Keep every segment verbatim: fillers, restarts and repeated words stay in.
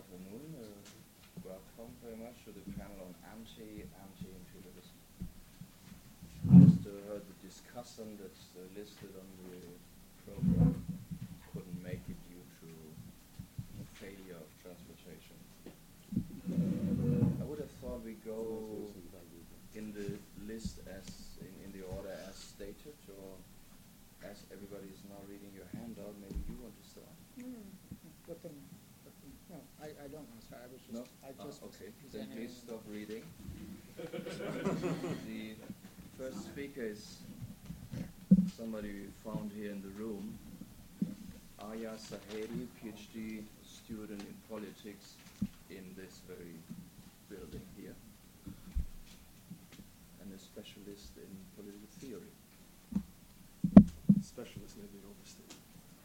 afternoon. Uh, welcome very much to the panel on anti anti imperialism. Just uh, heard the discussant that's uh, listed on the program couldn't make it due to a failure of transportation. I would have thought we go in the list as in, in the order as stated, or as everybody is now reading your handout. Maybe you want to start. Mm, let them, let them, no, I, I don't want to start. I was just, No? I just Ah, was okay. Then presenting. please stop reading. The first speaker is somebody we found here in the room, Aya Sahedi, PhD student in politics in this very building here, and a specialist in political theory. Specialist may be overstated.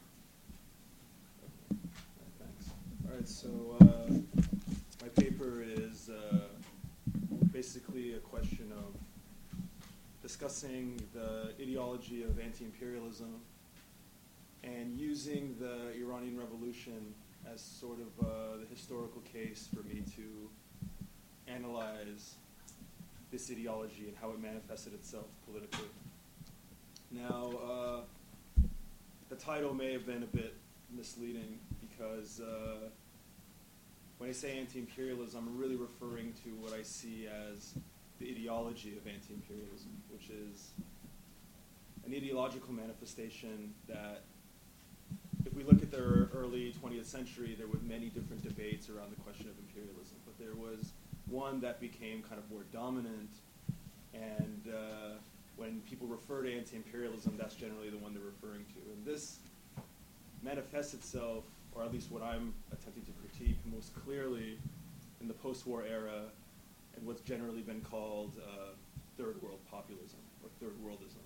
Okay. All right, thanks. All right, so uh, my paper is uh, basically a question of discussing the ideology of anti-imperialism and using the Iranian Revolution as sort of uh, the historical case for me to analyze this ideology and how it manifested itself politically. Now, uh, the title may have been a bit misleading because uh, when I say anti-imperialism, I'm really referring to what I see as the ideology of anti-imperialism, which is an ideological manifestation that, if we look at the early twentieth century, there were many different debates around the question of imperialism, but there was one that became kind of more dominant, and uh, when people refer to anti-imperialism, that's generally the one they're referring to. And this manifests itself, or at least what I'm attempting to critique most clearly, in the post-war era, and what's generally been called uh, third world populism, or third worldism.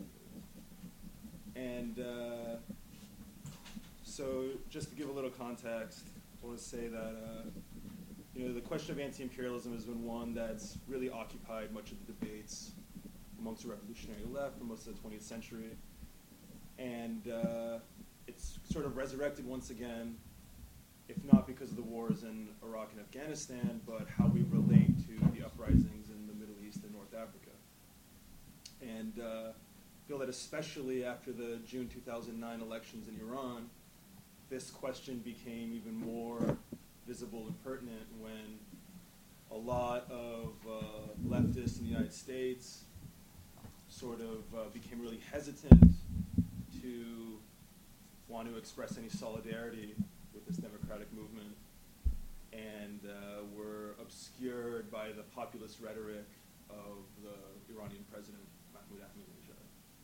And uh, so just to give a little context, I want to say that uh, you know, the question of anti-imperialism has been one that's really occupied much of the debates amongst the revolutionary left for most of the twentieth century. And uh, it's sort of resurrected once again, if not because of the wars in Iraq and Afghanistan, but how we relate to the uprisings in the Middle East and North Africa. And uh, I feel that especially after the June two thousand nine elections in Iran, this question became even more visible and pertinent when a lot of uh, leftists in the United States sort of uh, became really hesitant to want to express any solidarity with this democratic movement, and uh, were obscured by the populist rhetoric of the Iranian president, Mahmoud Ahmadinejad.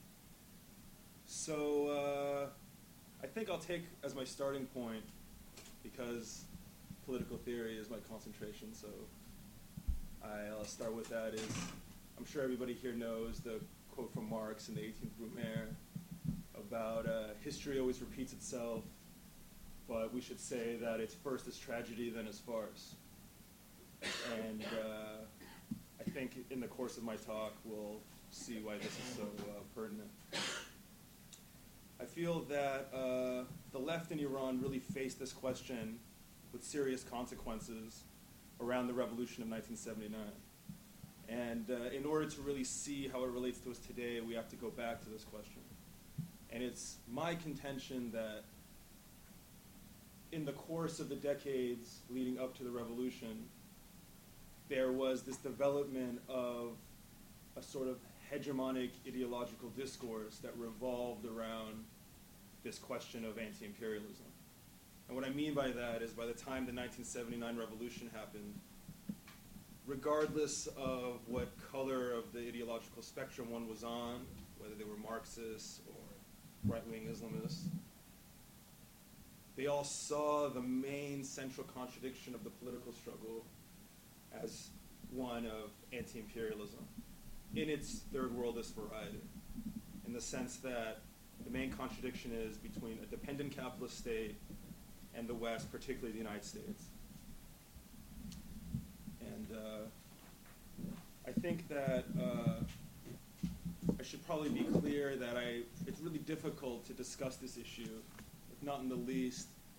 So uh, I think I'll take as my starting point, because political theory is my concentration, so I'll start with that, is I'm sure everybody here knows the quote from Marx in the eighteenth Brumaire about uh, history always repeats itself, but we should say that it's first as tragedy, then as farce. And uh, I think in the course of my talk, we'll see why this is so uh, pertinent. I feel that uh, the left in Iran really faced this question with serious consequences around the revolution of nineteen seventy-nine. And uh, in order to really see how it relates to us today, we have to go back to this question. And it's my contention that in the course of the decades leading up to the revolution, there was this development of a sort of hegemonic ideological discourse that revolved around this question of anti-imperialism. And what I mean by that is, by the time the nineteen seventy-nine revolution happened, regardless of what color of the ideological spectrum one was on, whether they were Marxists or right-wing Islamists, they all saw the main central contradiction of the political struggle as one of anti-imperialism in its third worldist variety, in the sense that the main contradiction is between a dependent capitalist state and the West, particularly the United States. And uh, I think that uh, I should probably be clear that I, it's really difficult to discuss this issue, if not in the least,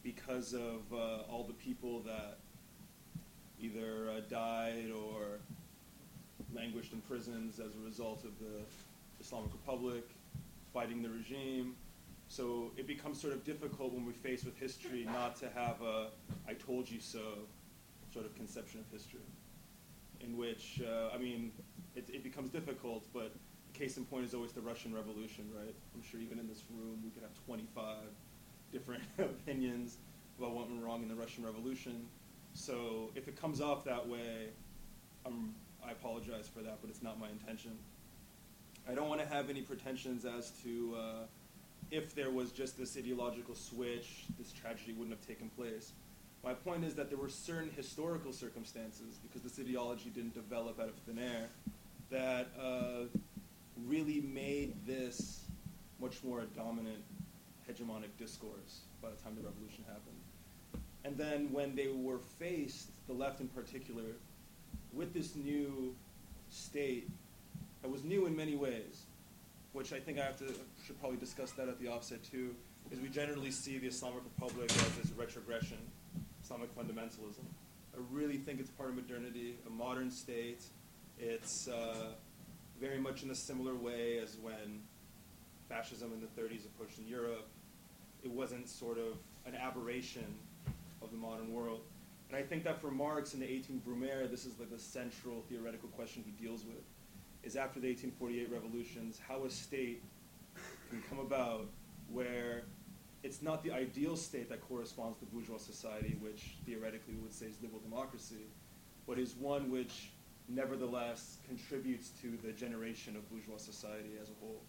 because of uh, all the people that either uh, died or languished in prisons as a result of the Islamic Republic, fighting the regime. So it becomes sort of difficult when we're faced with history not to have a "I told you so" sort of conception of history, in which, uh, I mean, it, it becomes difficult, but the case in point is always the Russian Revolution, right? I'm sure even in this room we could have twenty-five different opinions about what went wrong in the Russian Revolution. So if it comes off that way, I'm, I apologize for that, but it's not my intention. I don't want to have any pretensions as to uh, if there was just this ideological switch, this tragedy wouldn't have taken place. My point is that there were certain historical circumstances, because this ideology didn't develop out of thin air, that uh, really made this much more a dominant hegemonic discourse by the time the revolution happened. And then when they were faced, the left in particular, with this new state that was new in many ways, which I think I have to should probably discuss that at the offset too, is we generally see the Islamic Republic as this retrogression, Islamic fundamentalism. I really think it's part of modernity, a modern state. It's uh, very much in a similar way as when fascism in the thirties approached in Europe. It wasn't sort of an aberration of the modern world. And I think that for Marx in the eighteen Brumaire, this is like the central theoretical question he deals with, is after the eighteen forty-eight revolutions, how a state can come about where it's not the ideal state that corresponds to bourgeois society, which theoretically we would say is liberal democracy, but is one which nevertheless contributes to the generation of bourgeois society as a whole.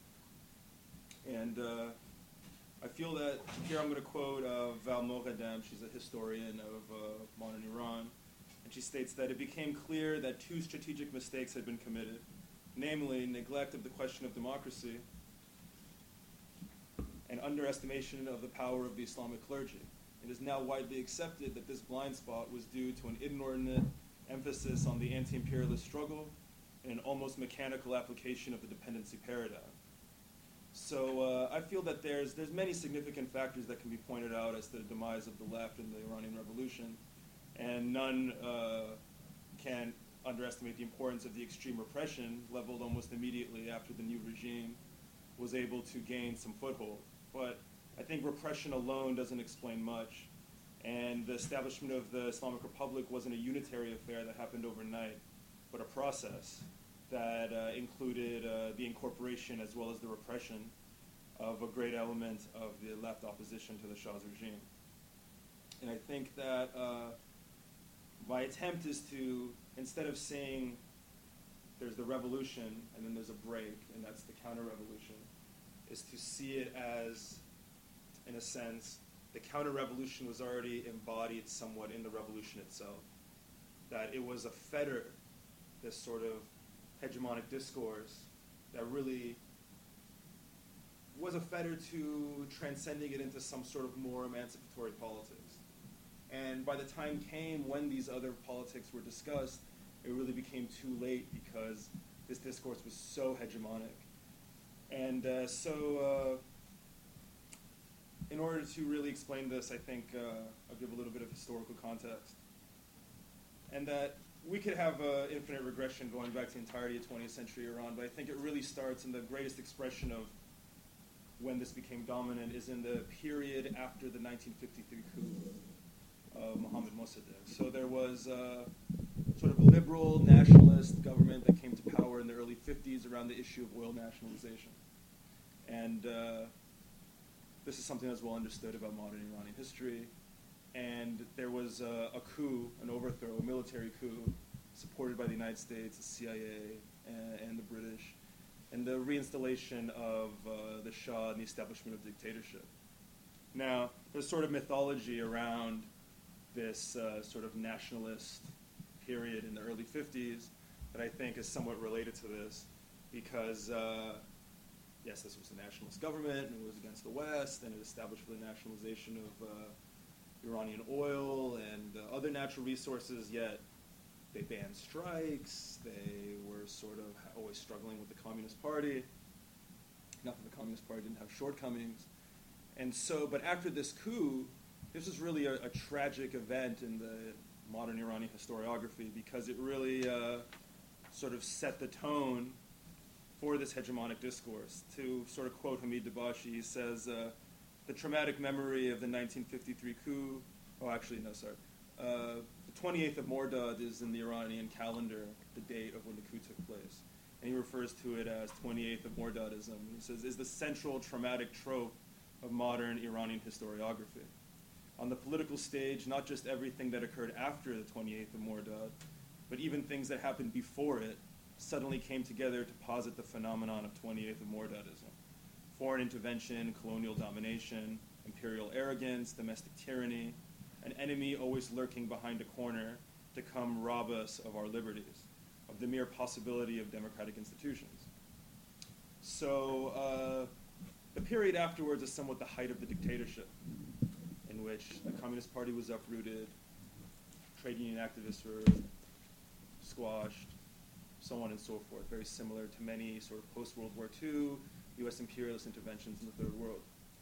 And uh, I feel that, here I'm going to quote uh, Val Moghadam, she's a historian of uh, modern Iran, and she states that it became clear that two strategic mistakes had been committed, namely neglect of the question of democracy and underestimation of the power of the Islamic clergy. It is now widely accepted that this blind spot was due to an inordinate emphasis on the anti-imperialist struggle and an almost mechanical application of the dependency paradigm. So uh, I feel that there's, there's many significant factors that can be pointed out as to the demise of the left in the Iranian Revolution, and none uh, can underestimate the importance of the extreme repression leveled almost immediately after the new regime was able to gain some foothold. But I think repression alone doesn't explain much, and the establishment of the Islamic Republic wasn't a unitary affair that happened overnight, but a process that uh, included uh, the incorporation as well as the repression of a great element of the left opposition to the Shah's regime. And I think that uh, my attempt is to, instead of saying there's the revolution and then there's a break and that's the counter-revolution, is to see it as, in a sense, the counter-revolution was already embodied somewhat in the revolution itself. That it was a fetter, this sort of hegemonic discourse that really was a fetter to transcending it into some sort of more emancipatory politics. And by the time came when these other politics were discussed, it really became too late because this discourse was so hegemonic. And uh, so uh, in order to really explain this, I think uh, I'll give a little bit of historical context. And that we could have uh, infinite regression going back to the entirety of twentieth century Iran, but I think it really starts in the greatest expression of when this became dominant is in the period after the nineteen fifty-three coup of Mohammad Mossadegh. So there was a sort of liberal nationalist government that came to power in the early fifties around the issue of oil nationalization. And uh, this is something that's well understood about modern Iranian history. And there was a, a coup, an overthrow, a military coup, supported by the United States, the C I A, and, and the British, and the reinstallation of uh, the Shah and the establishment of dictatorship. Now, there's sort of mythology around this uh, sort of nationalist period in the early fifties that I think is somewhat related to this, because uh, yes, this was a nationalist government, and it was against the West, and it established the nationalization of uh, Iranian oil and uh, other natural resources, yet they banned strikes, they were sort of always struggling with the Communist Party. Not that the Communist Party didn't have shortcomings. And so, but after this coup, this is really a, a tragic event in the modern Iranian historiography because it really uh, sort of set the tone for this hegemonic discourse. To sort of quote Hamid Dabashi, he says, uh, the traumatic memory of the nineteen fifty-three coup, oh actually no, sorry, uh, the twenty-eighth of Mordad is in the Iranian calendar, the date of when the coup took place. And he refers to it as twenty-eighth of Mordadism. He says, is the central traumatic trope of modern Iranian historiography. On the political stage, not just everything that occurred after the twenty-eighth of Mordad, but even things that happened before it suddenly came together to posit the phenomenon of twenty-eighth of Mordadism. Foreign intervention, colonial domination, imperial arrogance, domestic tyranny, an enemy always lurking behind a corner to come rob us of our liberties, of the mere possibility of democratic institutions. So uh, the period afterwards is somewhat the height of the dictatorship, in which the Communist Party was uprooted, trade union activists were squashed, so on and so forth, very similar to many sort of post-World War Two U S imperialist interventions in the Third World.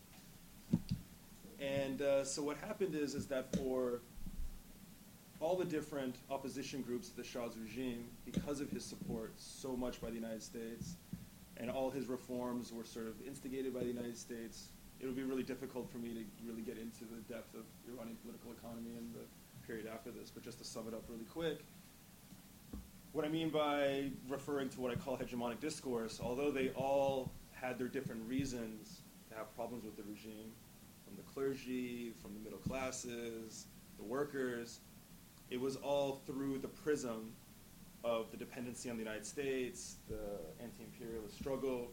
And uh, so what happened is, is that for all the different opposition groups to the Shah's regime, because of his support so much by the United States, and all his reforms were sort of instigated by the United States, it would be really difficult for me to really get into the depth of Iranian political economy in the period after this. But just to sum it up really quick, what I mean by referring to what I call hegemonic discourse, although they all had their different reasons to have problems with the regime, from the clergy, from the middle classes, the workers, it was all through the prism of the dependency on the United States, the anti-imperialist struggle.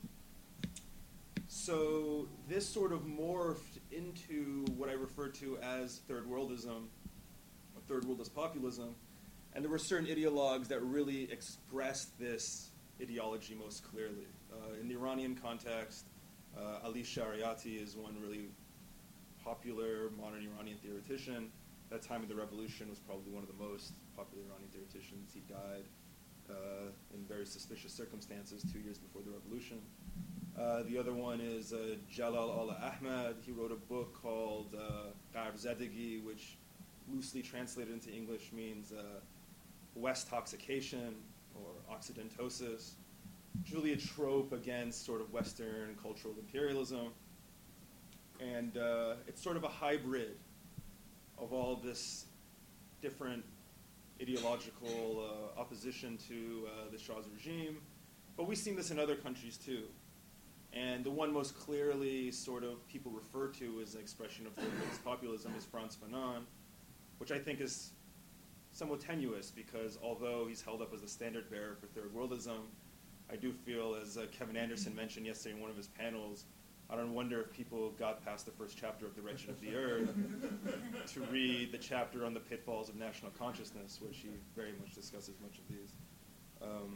So this sort of morphed into what I refer to as third worldism, or third worldist populism, and there were certain ideologues that really expressed this ideology most clearly. Uh, in the Iranian context, uh, Ali Shariati is one really popular modern Iranian theoretician. At the time of the revolution was probably one of the most popular Iranian theoreticians. He died uh, in very suspicious circumstances two years before the revolution. Uh, the other one is uh, Jalal Ala Ahmad. He wrote a book called uh, Gharb Zadegi, which loosely translated into English means uh, West toxication or Occidentosis. It's really a trope against sort of Western cultural imperialism. And uh, it's sort of a hybrid of all this different ideological uh, opposition to uh, the Shah's regime. But we've seen this in other countries too. And the one most clearly sort of people refer to as an expression of third worldist populism is Frantz Fanon, which I think is somewhat tenuous because although he's held up as the standard bearer for third worldism, I do feel, as uh, Kevin Anderson mentioned yesterday in one of his panels, I don't wonder if people got past the first chapter of The Wretched of the Earth to read the chapter on the pitfalls of national consciousness, which he very much discusses much of these. Um,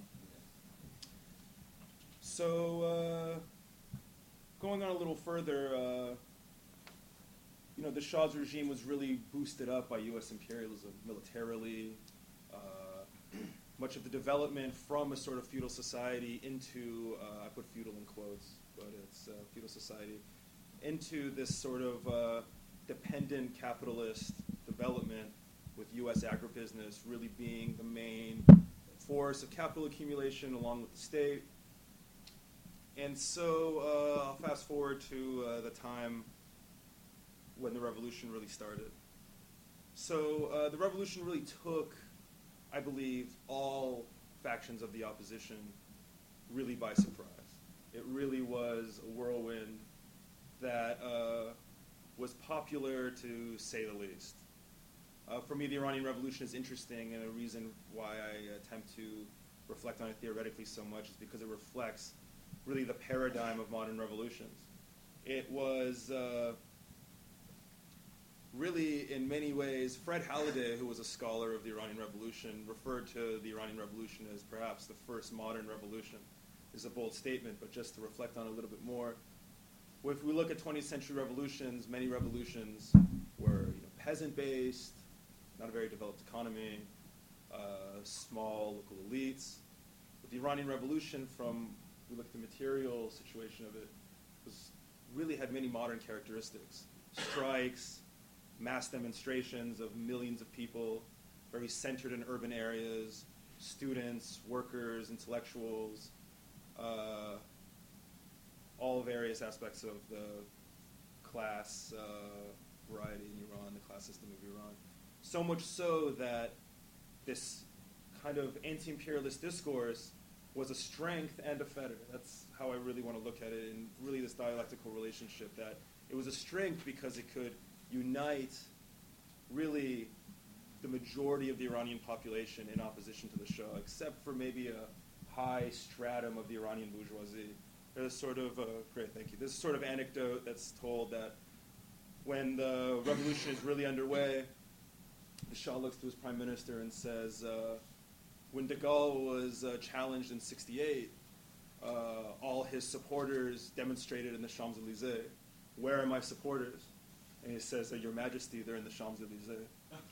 so, uh, going on a little further, uh, you know, the Shah's regime was really boosted up by U S imperialism militarily. Uh, much of the development from a sort of feudal society into, uh, I put feudal in quotes, but it's uh, feudal society, into this sort of uh, dependent capitalist development with U S agribusiness really being the main force of capital accumulation along with the state. And so uh, I'll fast forward to uh, the time when the revolution really started. So uh, the revolution really took, I believe, all factions of the opposition really by surprise. It really was a whirlwind that uh, was popular, to say the least. Uh, for me, the Iranian Revolution is interesting, and a reason why I attempt to reflect on it theoretically so much is because it reflects really the paradigm of modern revolutions. It was uh, really, in many ways, Fred Halliday, who was a scholar of the Iranian Revolution, referred to the Iranian Revolution as perhaps the first modern revolution. This is a bold statement, but just to reflect on it a little bit more. Well, if we look at twentieth century revolutions, many revolutions were you know, peasant-based, not a very developed economy, uh, small local elites. But the Iranian Revolution, from we look at the material situation of it, was really had many modern characteristics. Strikes, mass demonstrations of millions of people, very centered in urban areas, students, workers, intellectuals, uh, all various aspects of the class uh, variety in Iran, the class system of Iran. So much so that this kind of anti-imperialist discourse was a strength and a fetter. That's how I really want to look at it, in really this dialectical relationship, that it was a strength because it could unite really the majority of the Iranian population in opposition to the Shah, except for maybe a high stratum of the Iranian bourgeoisie. There's sort of, a, great, thank you. This sort of anecdote that's told that when the revolution is really underway, the Shah looks to his prime minister and says, uh, when de Gaulle was uh, challenged in sixty-eight, uh, all his supporters demonstrated in the Champs-Élysées. Where are my supporters? And he says, Your Majesty, they're in the Champs-Élysées.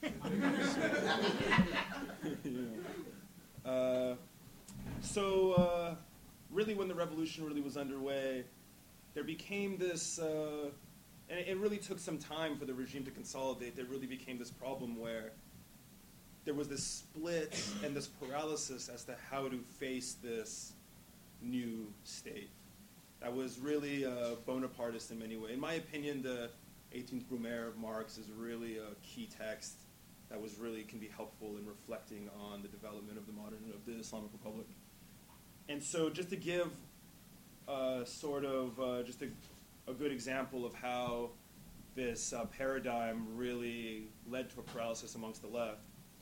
yeah. uh, so uh, really when the revolution really was underway, there became this, uh, and it really took some time for the regime to consolidate. There really became this problem where there was this split and this paralysis as to how to face this new state. That was really uh, Bonapartist in many ways. In my opinion, the eighteenth Brumaire of Marx is really a key text that was really can be helpful in reflecting on the development of the modern of the Islamic Republic. And so, just to give uh, sort of uh, just a, a good example of how this uh, paradigm really led to a paralysis amongst the left,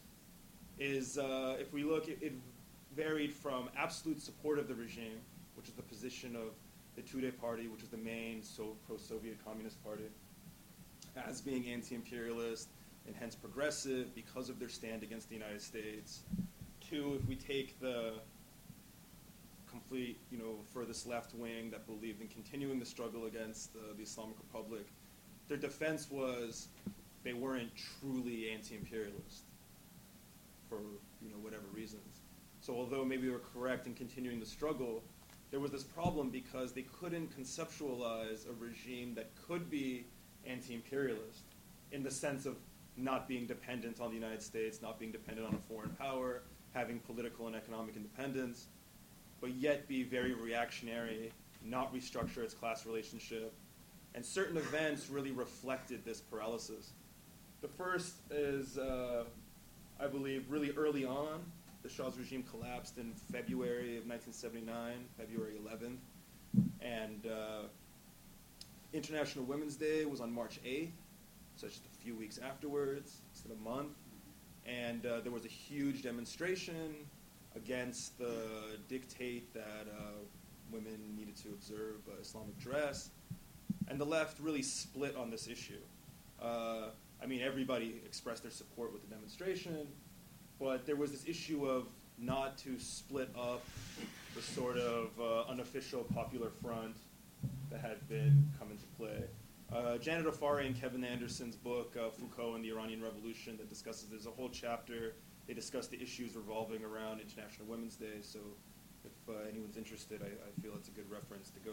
is uh, if we look, it, it varied from absolute support of the regime, which is the position of the Tudeh party, which is the main so pro-Soviet communist party, as being anti-imperialist and hence progressive because of their stand against the United States. Two, if we take the complete, you know, furthest left wing that believed in continuing the struggle against uh, the Islamic Republic, their defense was they weren't truly anti-imperialist for, you know, whatever reasons. So although maybe they were correct in continuing the struggle, there was this problem because they couldn't conceptualize a regime that could be anti-imperialist in the sense of not being dependent on the United States, not being dependent on a foreign power, having political and economic independence, but yet be very reactionary, not restructure its class relationship. And certain events really reflected this paralysis. The first is, uh, I believe, really early on. The Shah's regime collapsed in February of nineteen seventy-nine, February eleventh. And uh, International Women's Day was on March eighth, so just a few weeks afterwards, instead of a month. And uh, there was a huge demonstration against the dictate that uh, women needed to observe uh, Islamic dress. And the left really split on this issue. Uh, I mean, everybody expressed their support with the demonstration, but there was this issue of not to split up the sort of uh, unofficial popular front that had been come into play. Uh, Janet Afari and Kevin Anderson's book, uh, Foucault and the Iranian Revolution, that discusses, there's a whole chapter, they discuss the issues revolving around International Women's Day, so if uh, anyone's interested, I, I feel it's a good reference to go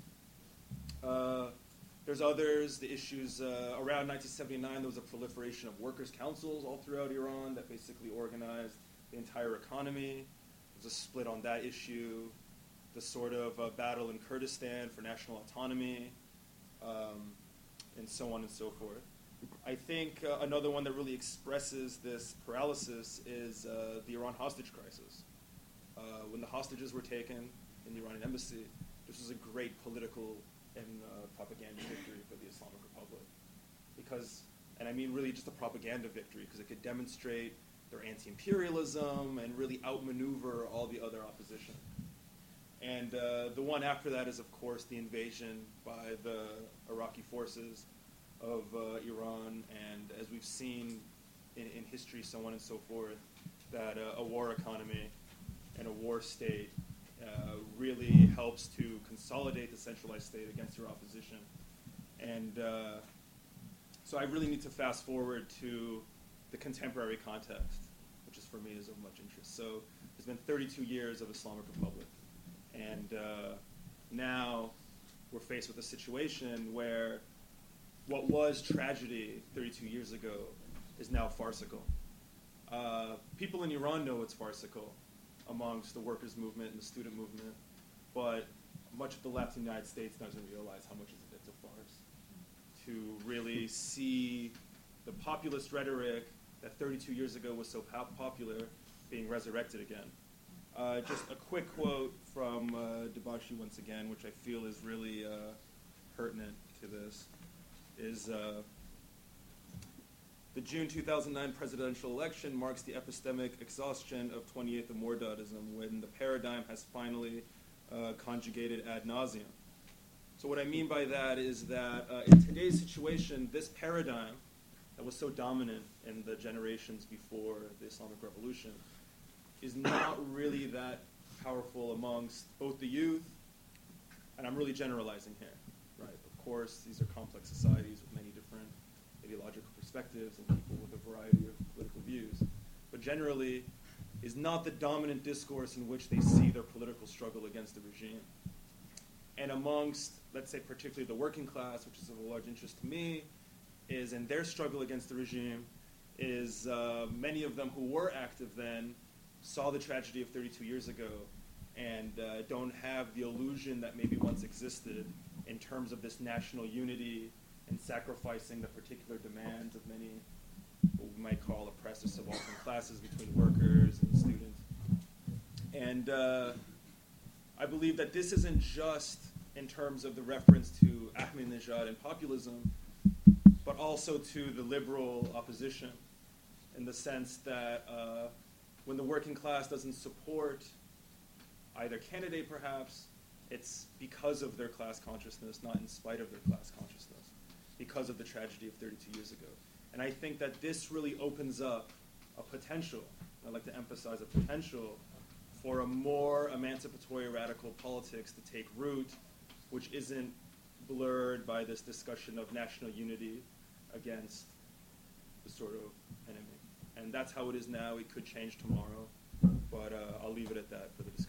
to. Uh, there's others, the issues uh, around nineteen seventy-nine, there was a proliferation of workers' councils all throughout Iran that basically organized the entire economy. There was a split on that issue. The sort of uh, battle in Kurdistan for national autonomy, um, and so on and so forth. I think uh, another one that really expresses this paralysis is uh, the Iran hostage crisis. Uh, when the hostages were taken in the Iranian embassy, this was a great political and uh, propaganda victory for the Islamic Republic. Because, and I mean really just a propaganda victory, because it could demonstrate their anti-imperialism and really outmaneuver all the other opposition. And uh, the one after that is, of course, the invasion by the Iraqi forces of uh, Iran, and as we've seen in, in history, so on and so forth, that uh, a war economy and a war state uh, really helps to consolidate the centralized state against your opposition. And uh, so I really need to fast forward to the contemporary context, which is for me is of much interest. So there's been thirty-two years of Islamic Republic. And uh, now we're faced with a situation where what was tragedy thirty-two years ago is now farcical. Uh, people in Iran know it's farcical amongst the workers' movement and the student movement, but much of the left in the United States doesn't realize how much it's a farce. To really see the populist rhetoric that thirty-two years ago was so po- popular being resurrected again. Uh, just a quick quote from uh, Debashi once again, which I feel is really uh, pertinent to this, is uh, the June two thousand nine presidential election marks the epistemic exhaustion of twenty-eighth of Mordadism, when the paradigm has finally uh, conjugated ad nauseum. So what I mean by that is that uh, in today's situation, this paradigm that was so dominant in the generations before the Islamic Revolution is not really that powerful amongst both the youth, and I'm really generalizing here, right? Of course, these are complex societies with many different ideological perspectives and people with a variety of political views, but generally is not the dominant discourse in which they see their political struggle against the regime. And amongst, let's say, particularly the working class, which is of a large interest to me, is in their struggle against the regime, is uh, many of them who were active then saw the tragedy of thirty-two years ago and uh, don't have the illusion that maybe once existed in terms of this national unity and sacrificing the particular demands of many what we might call oppressed or subaltern classes between workers and students. And uh, I believe that this isn't just in terms of the reference to Ahmadinejad and populism, but also to the liberal opposition, in the sense that uh, when the working class doesn't support either candidate, perhaps, it's because of their class consciousness, not in spite of their class consciousness, because of the tragedy of thirty-two years ago. And I think that this really opens up a potential, I'd like to emphasize a potential, for a more emancipatory radical politics to take root, which isn't blurred by this discussion of national unity against the sort of enemy. And that's how it is now. It could change tomorrow, but uh, I'll leave it at that for the discussion.